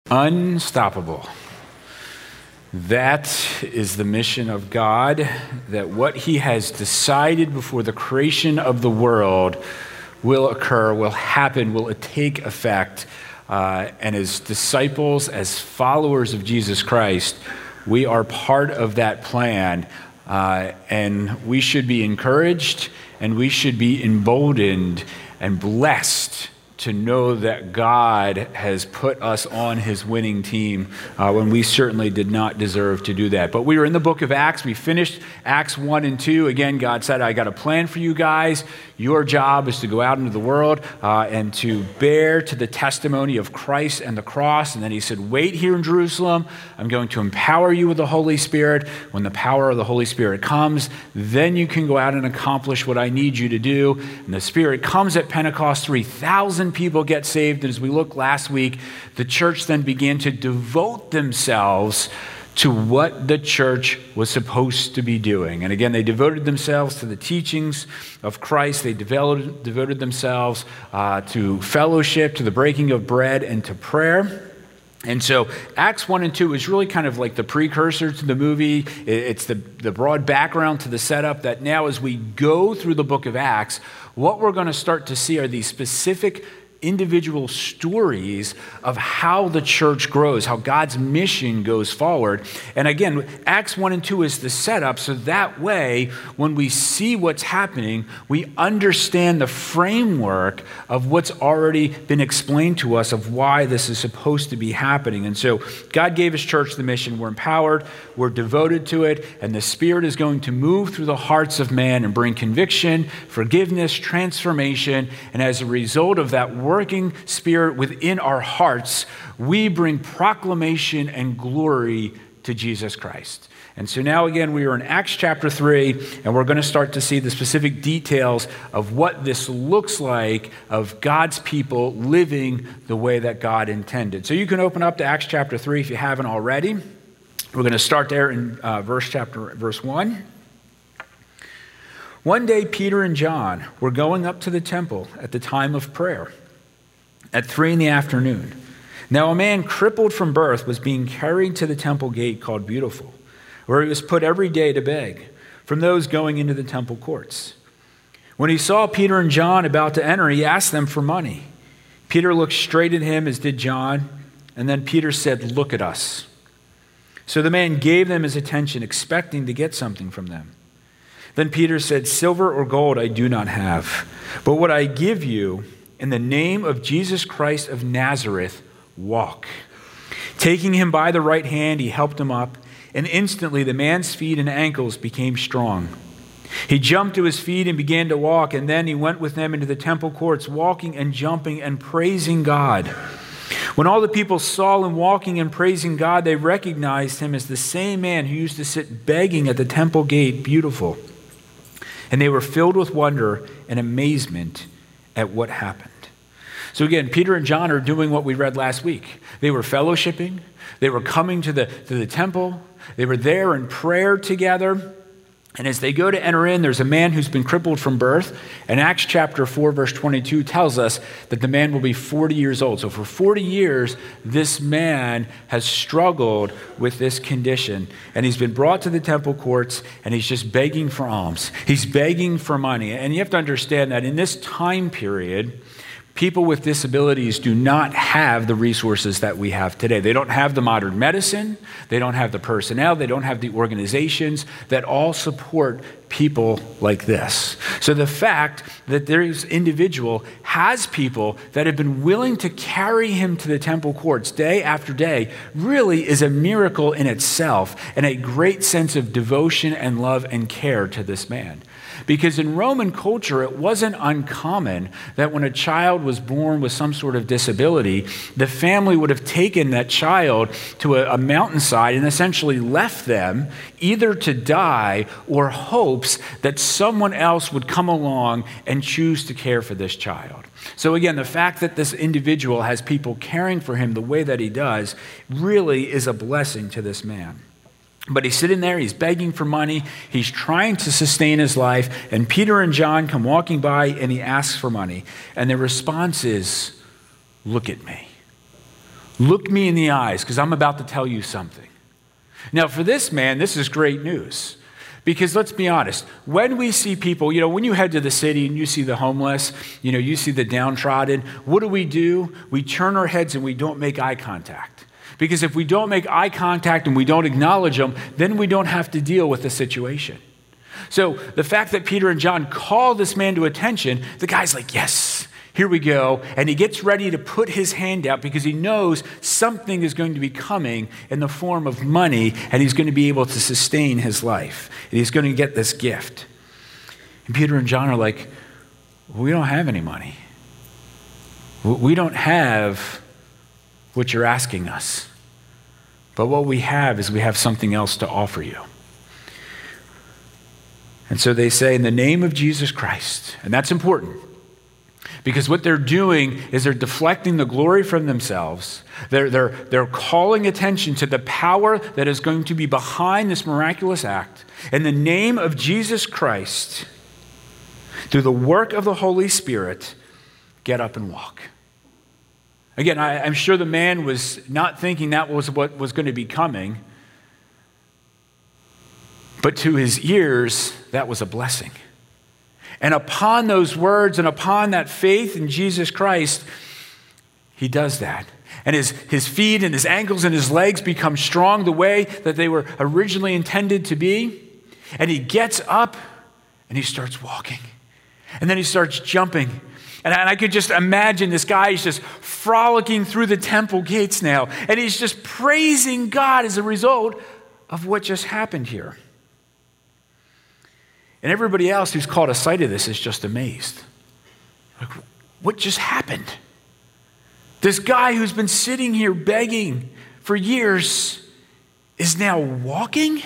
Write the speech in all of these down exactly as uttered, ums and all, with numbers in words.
Unstoppable. That is the mission of God, that what he has decided before the creation of the world will occur, will happen, will take effect. Uh, and as disciples, as followers of Jesus Christ, we are part of that plan. Uh, and we should be encouraged, and we should be emboldened and blessed to know that God has put us on his winning team uh, when we certainly did not deserve to do that. But we were in the book of Acts. We finished Acts one and two. Again, God said, I got a plan for you guys. Your job is to go out into the world uh, and to bear to the testimony of Christ and the cross. And then he said, wait here in Jerusalem. I'm going to empower you with the Holy Spirit. When the power of the Holy Spirit comes, then you can go out and accomplish what I need you to do. And the Spirit comes at Pentecost. three thousand people get saved. And as we looked last week, the church then began to devote themselves to what the church was supposed to be doing. And again, they devoted themselves to the teachings of Christ. They devoted, devoted themselves uh, to fellowship, to the breaking of bread, and to prayer. And so Acts one and two is really kind of like the precursor to the movie. It's the, the broad background to the setup that now as we go through the book of Acts, what we're going to start to see are these specific individual stories of how the church grows, how God's mission goes forward. And again, Acts one and two is the setup, so that way, when we see what's happening, we understand the framework of what's already been explained to us of why this is supposed to be happening. And so God gave his church the mission. We're empowered, we're devoted to it, and the Spirit is going to move through the hearts of man and bring conviction, forgiveness, transformation, and as a result of that working Spirit within our hearts, we bring proclamation and glory to Jesus Christ. And so now again, we are in Acts chapter three, and we're going to start to see the specific details of what this looks like of God's people living the way that God intended. So you can open up to Acts chapter three if you haven't already. We're going to start there in uh, verse chapter verse one. One day, Peter and John were going up to the temple at the time of prayer at three in the afternoon. Now a man crippled from birth was being carried to the temple gate called Beautiful, where he was put every day to beg from those going into the temple courts. When he saw Peter and John about to enter, he asked them for money. Peter looked straight at him, as did John, and then Peter said, "Look at us." So the man gave them his attention, expecting to get something from them. Then Peter said, "Silver or gold I do not have, but what I give you, in the name of Jesus Christ of Nazareth, walk." Taking him by the right hand, he helped him up, and instantly the man's feet and ankles became strong. He jumped to his feet and began to walk, and then he went with them into the temple courts, walking and jumping and praising God. When all the people saw him walking and praising God, they recognized him as the same man who used to sit begging at the temple gate, Beautiful. And they were filled with wonder and amazement at what happened. So again, Peter and John are doing what we read last week. They were fellowshipping. They were coming to the, to the temple. They were there in prayer together. And as they go to enter in, there's a man who's been crippled from birth. And Acts chapter four, verse twenty-two tells us that the man will be forty years old. So for forty years, this man has struggled with this condition. And he's been brought to the temple courts, and he's just begging for alms. He's begging for money. And you have to understand that in this time period, people with disabilities do not have the resources that we have today. They don't have the modern medicine. They don't have the personnel. They don't have the organizations that all support people like this. So the fact that this individual has people that have been willing to carry him to the temple courts day after day really is a miracle in itself, and a great sense of devotion and love and care to this man. Because in Roman culture, it wasn't uncommon that when a child was born with some sort of disability, the family would have taken that child to a, a mountainside and essentially left them either to die or hopes that someone else would come along and choose to care for this child. So again, the fact that this individual has people caring for him the way that he does really is a blessing to this man. But he's sitting there, he's begging for money, he's trying to sustain his life, and Peter and John come walking by and he asks for money. And their response is, "Look at me. Look me in the eyes, because I'm about to tell you something. Now, for this man, this is great news. Because let's be honest, when we see people, you know, when you head to the city and you see the homeless, you know, you see the downtrodden, what do we do? We turn our heads and we don't make eye contact. Because if we don't make eye contact and we don't acknowledge them, then we don't have to deal with the situation. So the fact that Peter and John call this man to attention, the guy's like, yes, here we go. And he gets ready to put his hand out because he knows something is going to be coming in the form of money, and he's going to be able to sustain his life. And he's going to get this gift. And Peter and John are like, we don't have any money. We don't have what you're asking us. But what we have is we have something else to offer you. And so they say, in the name of Jesus Christ, and that's important. Because what they're doing is they're deflecting the glory from themselves. They're, they're, they're calling attention to the power that is going to be behind this miraculous act. In the name of Jesus Christ, through the work of the Holy Spirit, get up and walk. Again, I, I'm sure the man was not thinking that was what was going to be coming. But to his ears, that was a blessing. And upon those words and upon that faith in Jesus Christ, he does that. And his, his feet and his ankles and his legs become strong the way that they were originally intended to be. And he gets up and he starts walking. And then he starts jumping. And I, and I could just imagine this guy is just frolicking through the temple gates now. And he's just praising God as a result of what just happened here. And everybody else who's caught a sight of this is just amazed. Like, what just happened? This guy who's been sitting here begging for years is now walking?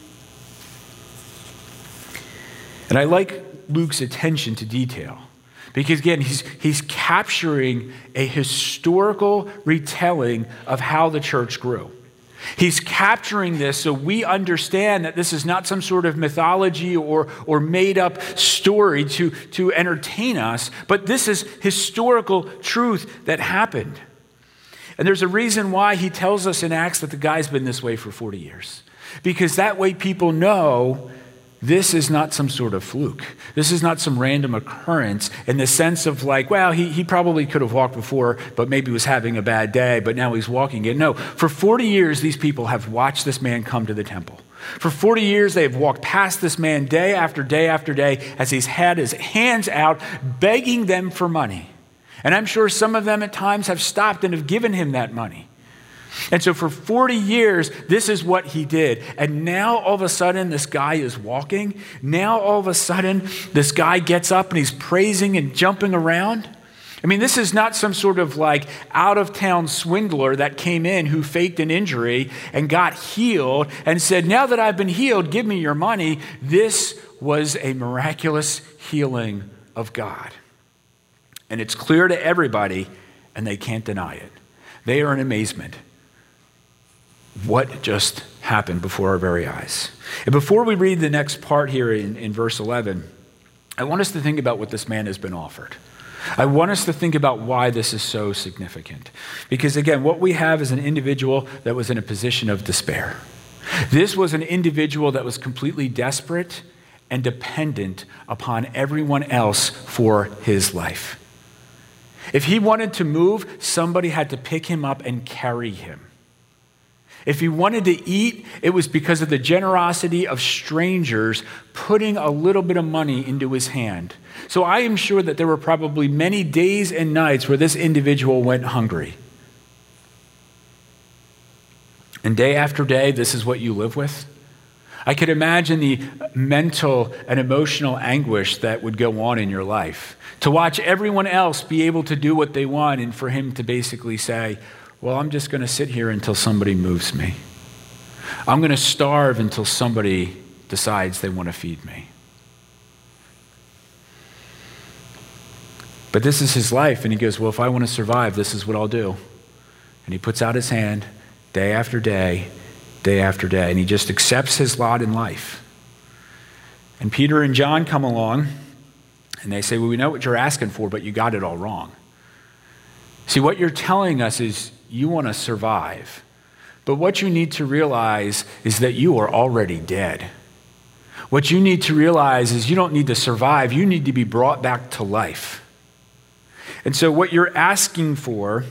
And I like Luke's attention to detail. Because again, he's, he's capturing a historical retelling of how the church grew. He's capturing this so we understand that this is not some sort of mythology or, or made-up story to, to entertain us, but this is historical truth that happened. And there's a reason why he tells us in Acts that the guy's been this way for forty years. Because that way people know this is not some sort of fluke. This is not some random occurrence in the sense of like, well, he, he probably could have walked before, but maybe was having a bad day, but now he's walking again. No, for forty years, these people have watched this man come to the temple. For forty years, they have walked past this man day after day after day as he's had his hands out, begging them for money. And I'm sure some of them at times have stopped and have given him that money. And so for forty years, this is what he did. And now all of a sudden, this guy is walking. Now all of a sudden, this guy gets up and he's praising and jumping around. I mean, this is not some sort of like out-of-town swindler that came in who faked an injury and got healed and said, now that I've been healed, give me your money. This was a miraculous healing of God. And it's clear to everybody, and they can't deny it. They are in amazement. What just happened before our very eyes? And before we read the next part here in, in verse eleven, I want us to think about what this man has been offered. I want us to think about why this is so significant. Because again, what we have is an individual that was in a position of despair. This was an individual that was completely desperate and dependent upon everyone else for his life. If he wanted to move, somebody had to pick him up and carry him. If he wanted to eat, it was because of the generosity of strangers putting a little bit of money into his hand. So I am sure that there were probably many days and nights where this individual went hungry. And day after day, this is what you live with. I could imagine the mental and emotional anguish that would go on in your life. To watch everyone else be able to do what they want and for him to basically say, well, I'm just going to sit here until somebody moves me. I'm going to starve until somebody decides they want to feed me. But this is his life, and he goes, well, if I want to survive, this is what I'll do. And he puts out his hand day after day, day after day, and he just accepts his lot in life. And Peter and John come along, and they say, well, we know what you're asking for, but you got it all wrong. See, what you're telling us is you want to survive. But what you need to realize is that you are already dead. What you need to realize is you don't need to survive. You need to be brought back to life. And so what you're asking for,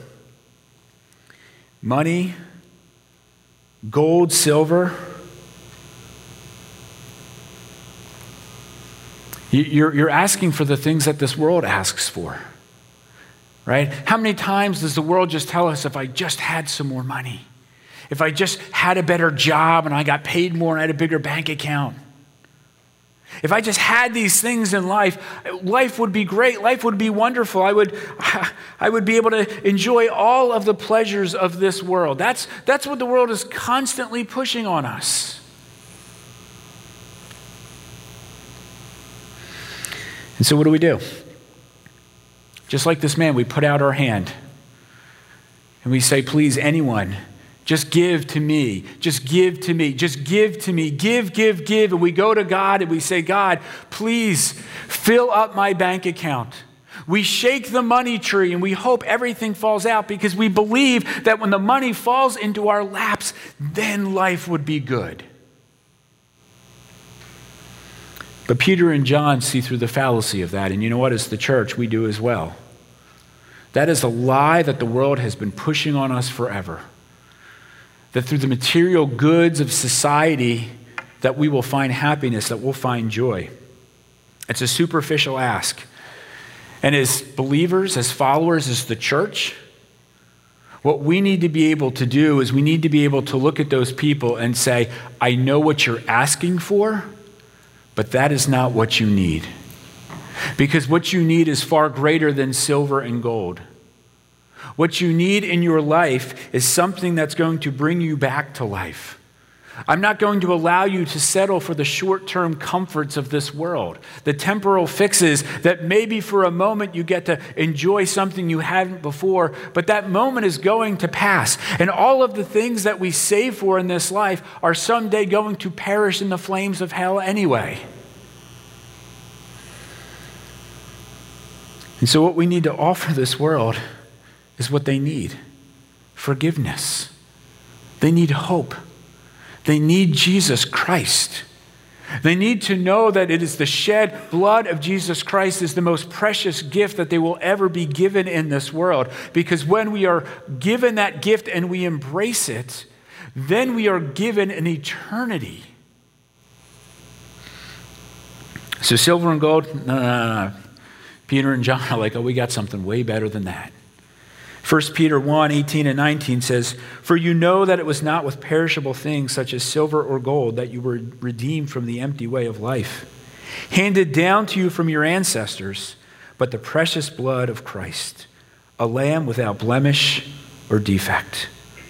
money, gold, silver, you're, you're asking for the things that this world asks for, right? How many times does the world just tell us, if I just had some more money, if I just had a better job and I got paid more and I had a bigger bank account, if I just had these things in life, life would be great. Life would be wonderful. I would, I would be able to enjoy all of the pleasures of this world. That's, that's what the world is constantly pushing on us. And so what do we do? Just like this man, we put out our hand and we say, please, anyone, just give to me. Just give to me. Just give to me. Give, give, give. And we go to God and we say, God, please fill up my bank account. We shake the money tree and we hope everything falls out because we believe that when the money falls into our laps, then life would be good. But Peter and John see through the fallacy of that. And you know what? As the church, we do as well. That is a lie that the world has been pushing on us forever. That through the material goods of society that we will find happiness, that we'll find joy. It's a superficial ask. And as believers, as followers, as the church, what we need to be able to do is we need to be able to look at those people and say, I know what you're asking for, but that is not what you need. Because what you need is far greater than silver and gold. What you need in your life is something that's going to bring you back to life. I'm not going to allow you to settle for the short-term comforts of this world, the temporal fixes that maybe for a moment you get to enjoy something you hadn't before, but that moment is going to pass. And all of the things that we save for in this life are someday going to perish in the flames of hell anyway. And so what we need to offer this world is what they need: forgiveness. They need hope. They need Jesus Christ. They need to know that it is the shed blood of Jesus Christ is the most precious gift that they will ever be given in this world. Because when we are given that gift and we embrace it, then we are given an eternity. So silver and gold, no, no, no, no. Peter and John are like, oh, we got something way better than that. First Peter one, eighteen and nineteen says, for you know that it was not with perishable things such as silver or gold that you were redeemed from the empty way of life, handed down to you from your ancestors, but the precious blood of Christ, a lamb without blemish or defect.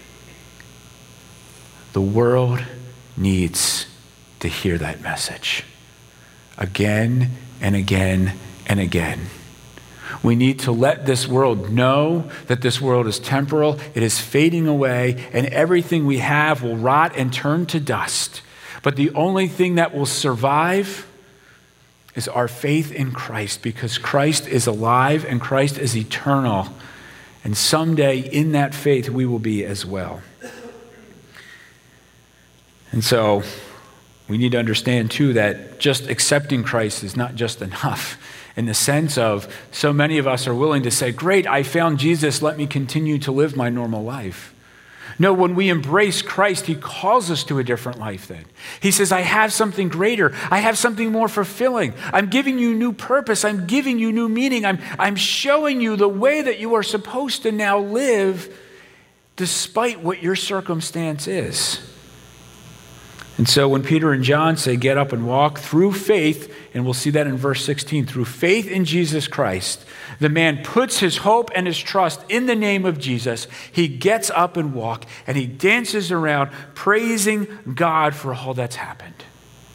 The world needs to hear that message again and again and again. We need to let this world know that this world is temporal, it is fading away, and everything we have will rot and turn to dust. But the only thing that will survive is our faith in Christ, because Christ is alive and Christ is eternal. And someday in that faith we will be as well. And so we need to understand too that just accepting Christ is not just enough. In the sense of, so many of us are willing to say, great, I found Jesus, let me continue to live my normal life. No, when we embrace Christ, he calls us to a different life then. He says, I have something greater. I have something more fulfilling. I'm giving you new purpose. I'm giving you new meaning. I'm, I'm showing you the way that you are supposed to now live despite what your circumstance is. And so when Peter and John say, get up and walk through faith, and we'll see that in verse sixteen, through faith in Jesus Christ, the man puts his hope and his trust in the name of Jesus. He gets up and walks, and he dances around praising God for all that's happened.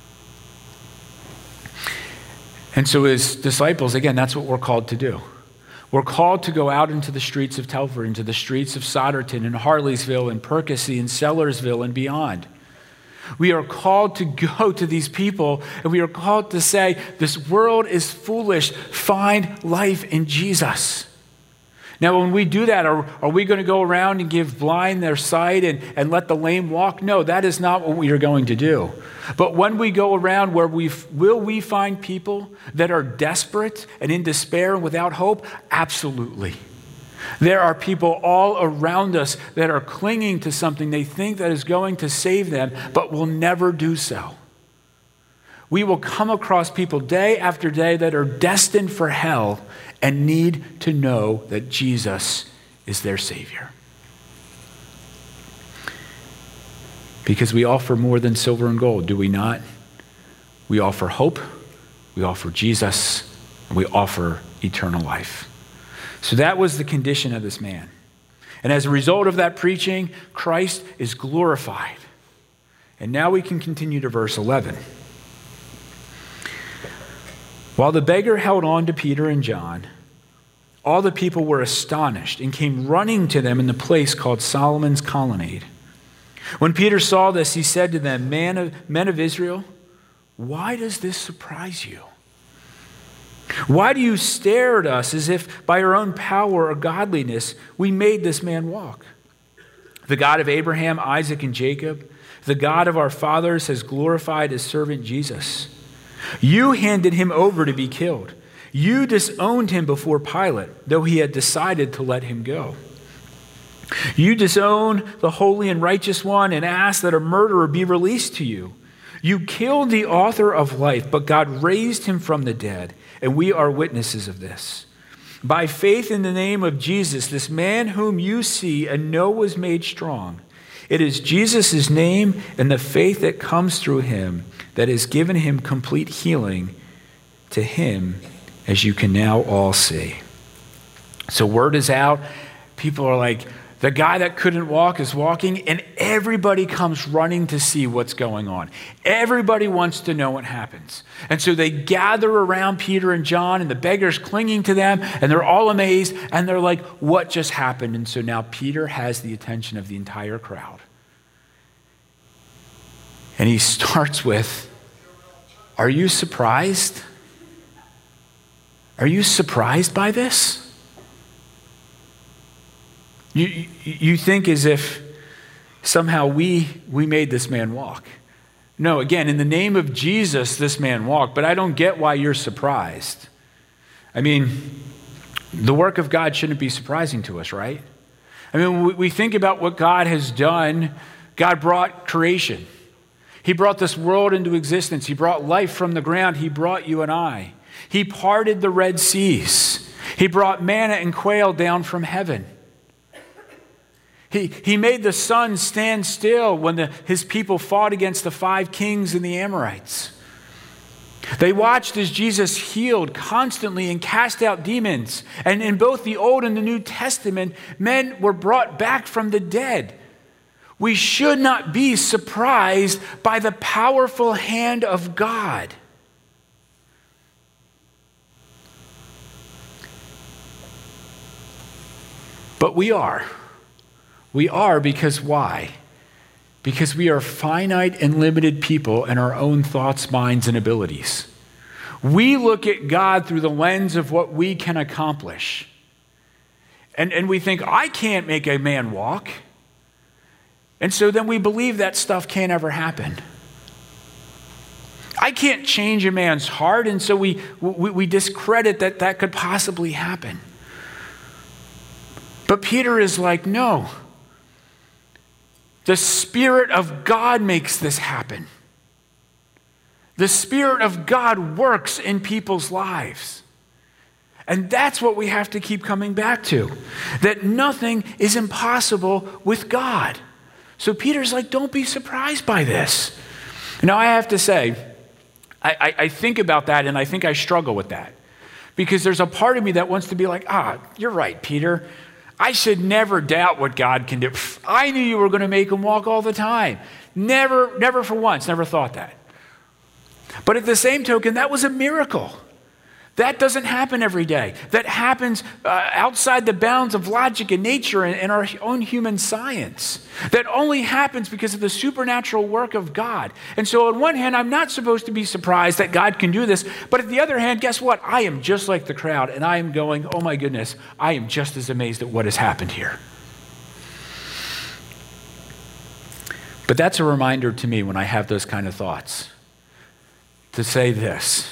And so as disciples, again, that's what we're called to do. We're called to go out into the streets of Telford, into the streets of Sodderton and Harleysville and Percy and Sellersville and beyond. We are called to go to these people, and we are called to say, this world is foolish. Find life in Jesus. Now, when we do that, are, are we going to go around and give blind their sight and, and let the lame walk? No, that is not what we are going to do. But when we go around, where we will we find people that are desperate and in despair and without hope? Absolutely. There are people all around us that are clinging to something they think that is going to save them, but will never do so. We will come across people day after day that are destined for hell and need to know that Jesus is their Savior. Because we offer more than silver and gold, do we not? We offer hope, we offer Jesus, and we offer eternal life. So that was the condition of this man. And as a result of that preaching, Christ is glorified. And now we can continue to verse eleven. While the beggar held on to Peter and John, all the people were astonished and came running to them in the place called Solomon's Colonnade. When Peter saw this, he said to them, Men of, men of Israel, why does this surprise you? Why do you stare at us as if by our own power or godliness we made this man walk? The God of Abraham, Isaac, and Jacob, the God of our fathers, has glorified his servant Jesus. You handed him over to be killed. You disowned him before Pilate, though he had decided to let him go. You disowned the holy and righteous one and asked that a murderer be released to you. You killed the author of life, but God raised him from the dead, and we are witnesses of this. By faith in the name of Jesus, this man whom you see and know was made strong. It is Jesus' name and the faith that comes through him that has given him complete healing to him, as you can now all see. So word is out. People are like, the guy that couldn't walk is walking, and everybody comes running to see what's going on. Everybody wants to know what happens. And so they gather around Peter and John, and the beggar's clinging to them, and they're all amazed, and they're like, what just happened? And so now Peter has the attention of the entire crowd. And he starts with, are you surprised? Are you surprised by this? You, you think as if somehow we, we made this man walk. No, again, in the name of Jesus, this man walked, but I don't get why you're surprised. I mean, the work of God shouldn't be surprising to us, right? I mean, we, we think about what God has done. God brought creation. He brought this world into existence. He brought life from the ground. He brought you and I. He parted the Red Seas. He brought manna and quail down from heaven. He, he made the sun stand still when the, his people fought against the five kings and the Amorites. They watched as Jesus healed constantly and cast out demons. And in both the Old and the New Testament, men were brought back from the dead. We should not be surprised by the powerful hand of God. But we are. We are because why? Because we are finite and limited people in our own thoughts, minds, and abilities. We look at God through the lens of what we can accomplish. And, and we think, I can't make a man walk. And so then we believe that stuff can't ever happen. I can't change a man's heart, and so we, we, we discredit that that could possibly happen. But Peter is like, no. The Spirit of God makes this happen. The Spirit of God works in people's lives. And that's what we have to keep coming back to. That nothing is impossible with God. So Peter's like, don't be surprised by this. Now I have to say, I, I, I think about that and I think I struggle with that. Because there's a part of me that wants to be like, ah, you're right, Peter. I should never doubt what God can do. I knew you were going to make him walk all the time. Never, never for once, never thought that. But at the same token, that was a miracle. That doesn't happen every day. That happens uh, outside the bounds of logic and nature and, and our own human science. That only happens because of the supernatural work of God. And so on one hand, I'm not supposed to be surprised that God can do this. But on the other hand, guess what? I am just like the crowd, and I am going, oh my goodness, I am just as amazed at what has happened here. But that's a reminder to me when I have those kind of thoughts to say this.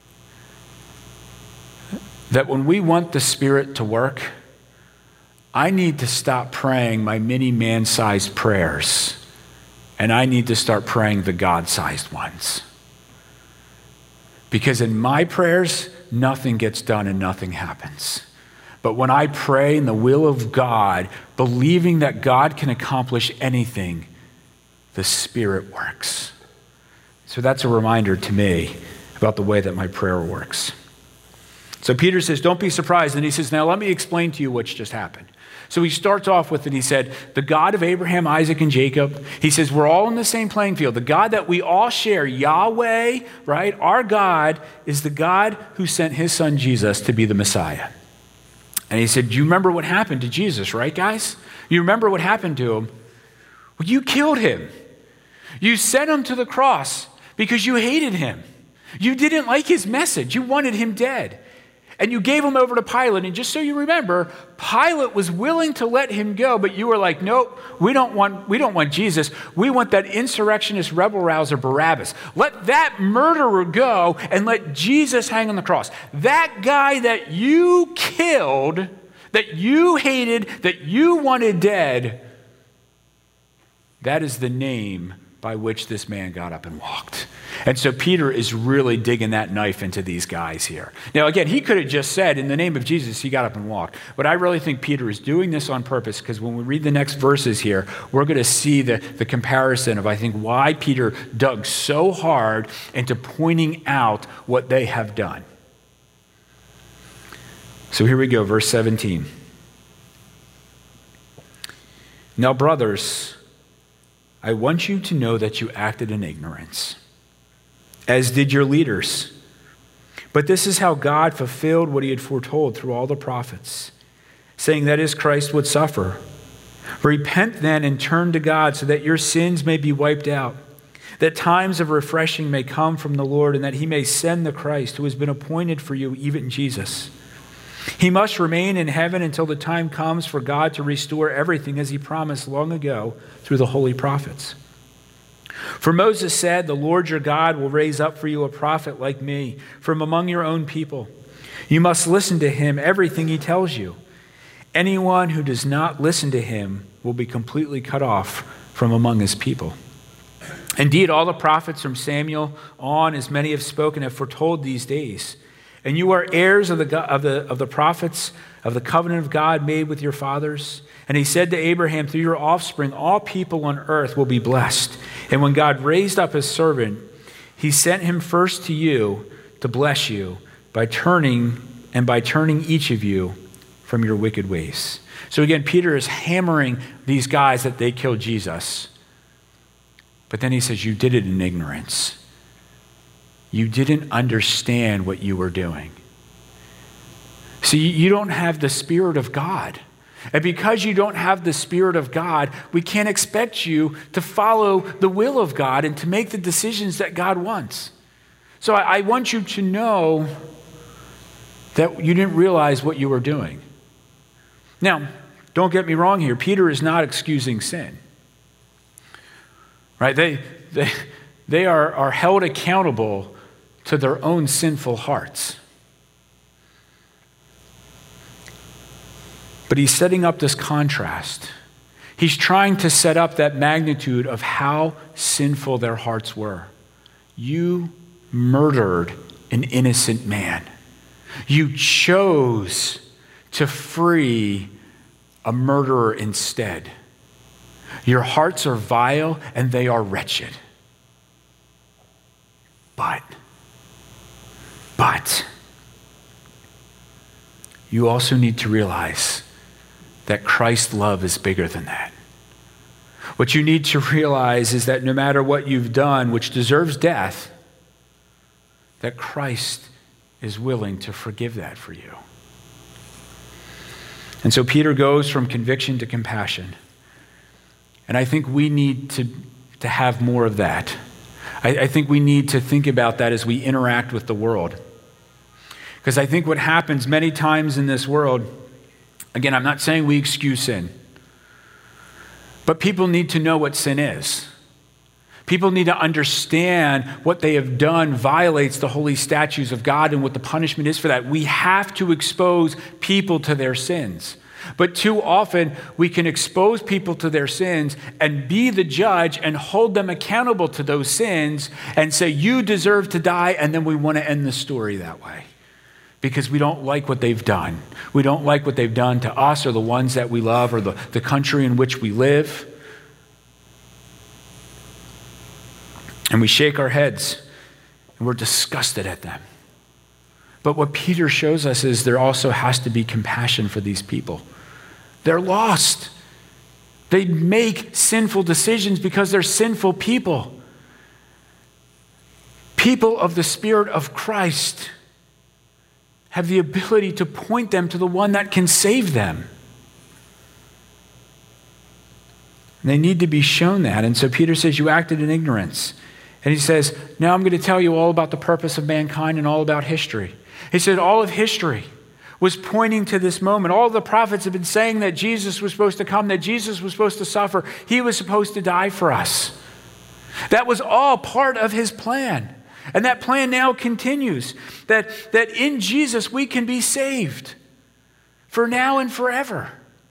That when we want the Spirit to work, I need to stop praying my mini man-sized prayers, and I need to start praying the God-sized ones. Because in my prayers, nothing gets done and nothing happens. But when I pray in the will of God, believing that God can accomplish anything, the Spirit works. So that's a reminder to me about the way that my prayer works. So Peter says, don't be surprised. And he says, now let me explain to you what's just happened. So he starts off with it. He said, the God of Abraham, Isaac, and Jacob. He says, we're all in the same playing field. The God that we all share, Yahweh, right? Our God is the God who sent his son Jesus to be the Messiah. And he said, do you remember what happened to Jesus, right, guys? You remember what happened to him? Well, you killed him. You sent him to the cross because you hated him. You didn't like his message. You wanted him dead. And you gave him over to Pilate. And just so you remember, Pilate was willing to let him go, but you were like, nope, we don't want, we don't want Jesus. We want that insurrectionist rebel rouser Barabbas. Let that murderer go and let Jesus hang on the cross. That guy that you killed, that you hated, that you wanted dead, that is the name by which this man got up and walked. And so Peter is really digging that knife into these guys here. Now, again, he could have just said, in the name of Jesus, he got up and walked. But I really think Peter is doing this on purpose, because when we read the next verses here, we're going to see the, the comparison of, I think, why Peter dug so hard into pointing out what they have done. So here we go, verse seventeen. Now, brothers, I want you to know that you acted in ignorance, as did your leaders. But this is how God fulfilled what he had foretold through all the prophets, saying that his Christ would suffer. Repent then and turn to God so that your sins may be wiped out, that times of refreshing may come from the Lord, and that he may send the Christ who has been appointed for you, even Jesus. He must remain in heaven until the time comes for God to restore everything as he promised long ago through the holy prophets. For Moses said, the Lord your God will raise up for you a prophet like me from among your own people. You must listen to him, everything he tells you. Anyone who does not listen to him will be completely cut off from among his people. Indeed, all the prophets from Samuel on, as many have spoken, have foretold these days. And you are heirs of the, of, the, of the prophets, of the covenant of God made with your fathers. And he said to Abraham, through your offspring, all people on earth will be blessed. And when God raised up his servant, he sent him first to you to bless you by turning and by turning each of you from your wicked ways. So again, Peter is hammering these guys that they killed Jesus. But then he says, you did it in ignorance. You didn't understand what you were doing. See, you don't have the Spirit of God. And because you don't have the Spirit of God, we can't expect you to follow the will of God and to make the decisions that God wants. So I, I want you to know that you didn't realize what you were doing. Now, don't get me wrong here. Peter is not excusing sin. Right? They, they, they are, are held accountable to their own sinful hearts. But he's setting up this contrast. He's trying to set up that magnitude of how sinful their hearts were. You murdered an innocent man. You chose to free a murderer instead. Your hearts are vile and they are wretched. But, but, you also need to realize that Christ's love is bigger than that. What you need to realize is that no matter what you've done, which deserves death, that Christ is willing to forgive that for you. And so Peter goes from conviction to compassion. And I think we need to, to have more of that. I, I think we need to think about that as we interact with the world. Because I think what happens many times in this world, again, I'm not saying we excuse sin, but people need to know what sin is. People need to understand what they have done violates the holy statutes of God and what the punishment is for that. We have to expose people to their sins. But too often we can expose people to their sins and be the judge and hold them accountable to those sins and say, you deserve to die, and then we want to end the story that way. Because we don't like what they've done. We don't like what they've done to us or the ones that we love or the, the country in which we live. And we shake our heads and we're disgusted at them. But what Peter shows us is there also has to be compassion for these people. They're lost. They make sinful decisions because they're sinful people. People of the Spirit of Christ have the ability to point them to the one that can save them. And they need to be shown that. And so Peter says, you acted in ignorance. And he says, now I'm going to tell you all about the purpose of mankind and all about history. He said all of history was pointing to this moment. All the prophets have been saying that Jesus was supposed to come, that Jesus was supposed to suffer. He was supposed to die for us. That was all part of his plan. And that plan now continues, that, that in Jesus we can be saved for now and forever.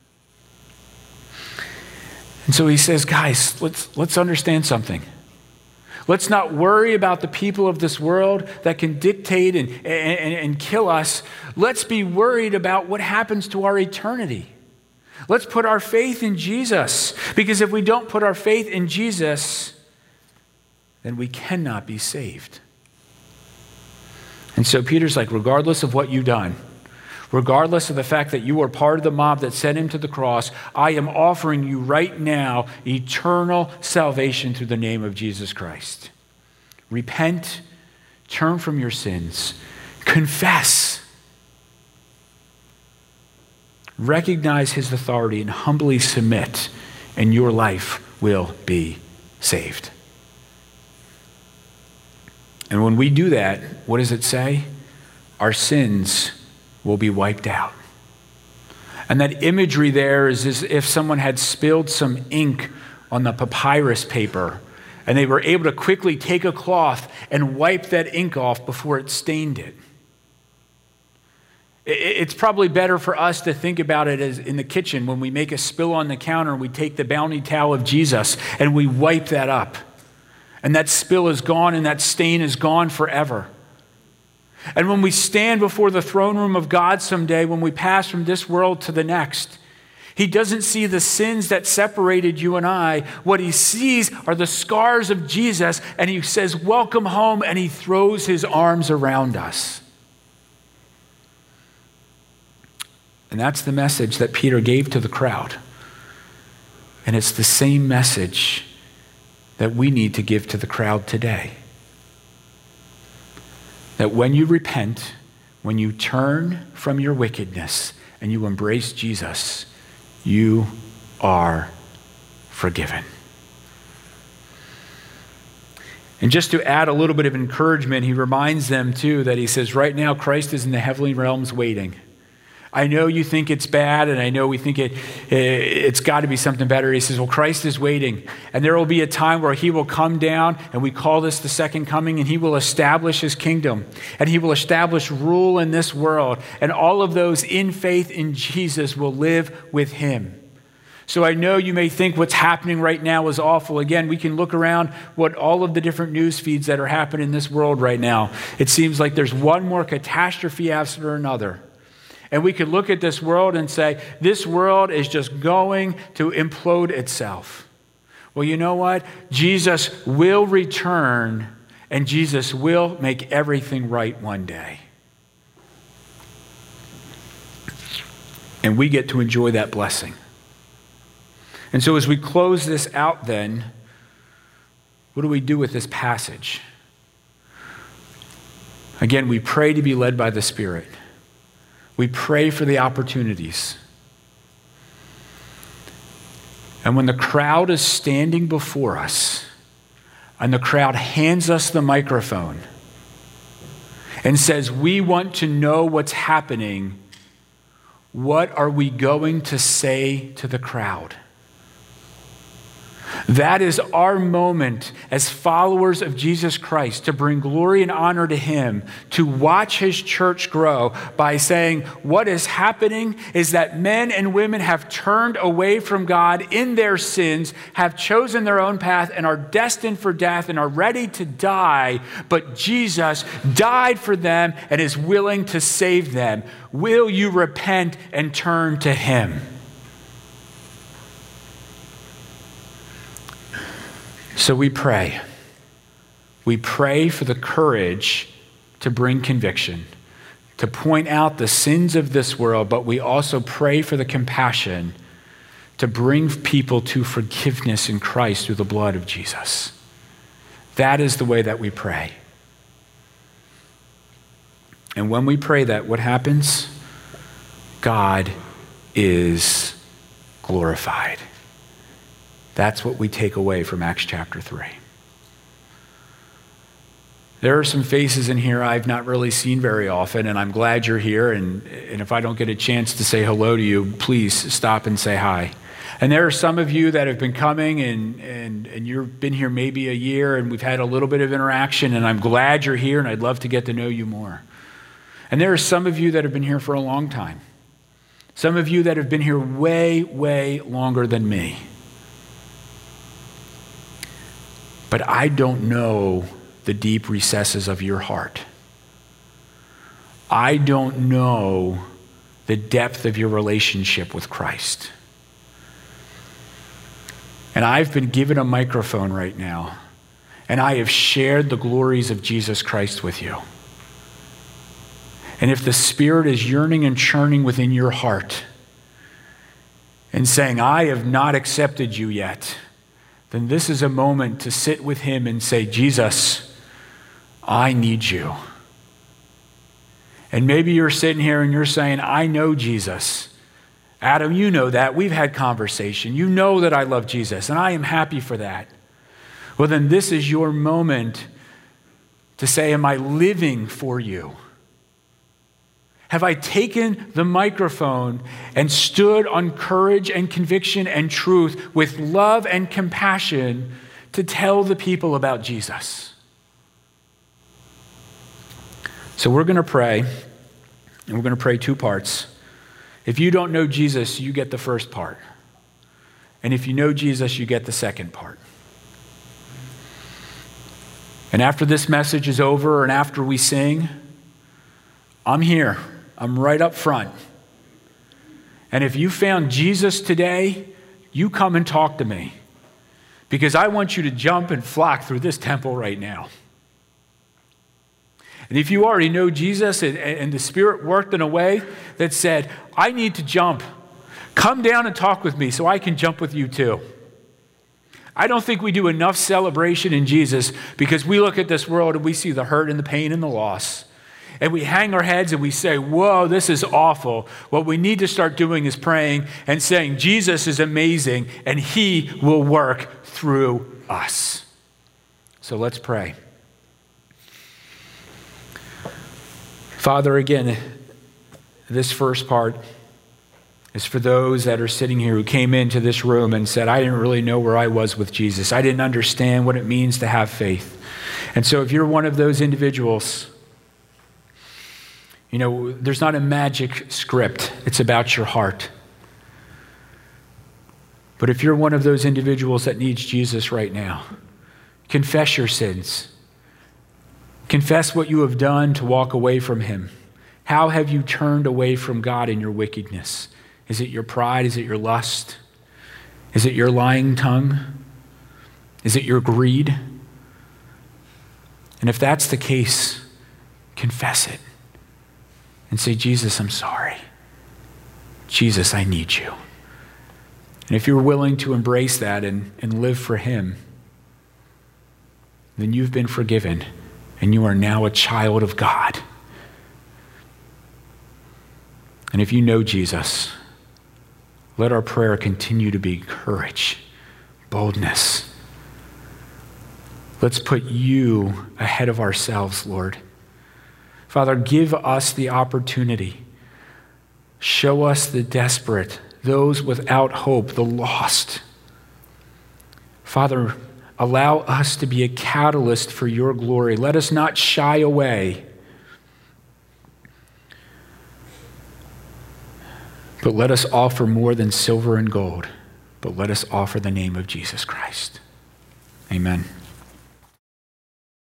And so he says, guys, let's, let's understand something. Let's not worry about the people of this world that can dictate and, and, and kill us. Let's be worried about what happens to our eternity. Let's put our faith in Jesus. Because if we don't put our faith in Jesus, then we cannot be saved. And so Peter's like, regardless of what you've done, regardless of the fact that you are part of the mob that sent him to the cross, I am offering you right now eternal salvation through the name of Jesus Christ. Repent, turn from your sins, confess, recognize his authority, and humbly submit, and your life will be saved. And when we do that, what does it say? Our sins will be wiped out. And that imagery there is as if someone had spilled some ink on the papyrus paper and they were able to quickly take a cloth and wipe that ink off before it stained it. It's probably better for us to think about it as in the kitchen when we make a spill on the counter and we take the bounty towel of Jesus and we wipe that up. And that spill is gone and that stain is gone forever. And when we stand before the throne room of God someday, when we pass from this world to the next, he doesn't see the sins that separated you and I. What he sees are the scars of Jesus, and he says, welcome home, and he throws his arms around us. And that's the message that Peter gave to the crowd. And it's the same message that we need to give to the crowd today. That when you repent, when you turn from your wickedness and you embrace Jesus, you are forgiven. And just to add a little bit of encouragement, he reminds them too that he says, right now Christ is in the heavenly realms waiting. I know you think it's bad, and I know we think it, it's got to be something better. He says, well, Christ is waiting, and there will be a time where he will come down, and we call this the second coming, and he will establish his kingdom, and he will establish rule in this world, and all of those in faith in Jesus will live with him. So I know you may think what's happening right now is awful. Again, we can look around what all of the different news feeds that are happening in this world right now. It seems like there's one more catastrophe after another. And we could look at this world and say, this world is just going to implode itself. Well, you know what? Jesus will return, and Jesus will make everything right one day. And we get to enjoy that blessing. And so as we close this out then, what do we do with this passage? Again, we pray to be led by the Spirit. We pray for the opportunities. And when the crowd is standing before us, and the crowd hands us the microphone and says, we want to know what's happening, what are we going to say to the crowd? That is our moment as followers of Jesus Christ to bring glory and honor to him, to watch his church grow by saying what is happening is that men and women have turned away from God in their sins, have chosen their own path and are destined for death and are ready to die, but Jesus died for them and is willing to save them. Will you repent and turn to him? So we pray. We pray for the courage to bring conviction, to point out the sins of this world, but we also pray for the compassion to bring people to forgiveness in Christ through the blood of Jesus. That is the way that we pray. And when we pray that, what happens? God is glorified. That's what we take away from Acts chapter three. There are some faces in here I've not really seen very often, and I'm glad you're here. And, and if I don't get a chance to say hello to you, please stop and say hi. And there are some of you that have been coming, and, and, and you've been here maybe a year, and we've had a little bit of interaction, and I'm glad you're here, and I'd love to get to know you more. And there are some of you that have been here for a long time. Some of you that have been here way, way longer than me. But I don't know the deep recesses of your heart. I don't know the depth of your relationship with Christ. And I've been given a microphone right now, and I have shared the glories of Jesus Christ with you. And if the Spirit is yearning and churning within your heart and saying, I have not accepted you yet, then this is a moment to sit with him and say, Jesus, I need you. And maybe you're sitting here and you're saying, I know Jesus. Adam, you know that. We've had conversation. You know that I love Jesus, and I am happy for that. Well, then this is your moment to say, am I living for you? Have I taken the microphone and stood on courage and conviction and truth with love and compassion to tell the people about Jesus? So we're going to pray, and we're going to pray two parts. If you don't know Jesus, you get the first part. And if you know Jesus, you get the second part. And after this message is over and after we sing, I'm here. I'm right up front. And if you found Jesus today, you come and talk to me. Because I want you to jump and flock through this temple right now. And if you already know Jesus and, and the Spirit worked in a way that said, I need to jump, come down and talk with me so I can jump with you too. I don't think we do enough celebration in Jesus because we look at this world and we see the hurt and the pain and the loss. And we hang our heads and we say, whoa, this is awful. What we need to start doing is praying and saying, Jesus is amazing and he will work through us. So let's pray. Father, again, this first part is for those that are sitting here who came into this room and said, I didn't really know where I was with Jesus. I didn't understand what it means to have faith. And so if you're one of those individuals, you know, there's not a magic script. It's about your heart. But if you're one of those individuals that needs Jesus right now, confess your sins. Confess what you have done to walk away from him. How have you turned away from God in your wickedness? Is it your pride? Is it your lust? Is it your lying tongue? Is it your greed? And if that's the case, confess it. And say, Jesus, I'm sorry. Jesus, I need you. And if you're willing to embrace that and, and live for him, then you've been forgiven and you are now a child of God. And if you know Jesus, let our prayer continue to be courage, boldness. Let's put you ahead of ourselves, Lord. Father, give us the opportunity. Show us the desperate, those without hope, the lost. Father, allow us to be a catalyst for your glory. Let us not shy away, but let us offer more than silver and gold, but let us offer the name of Jesus Christ. Amen.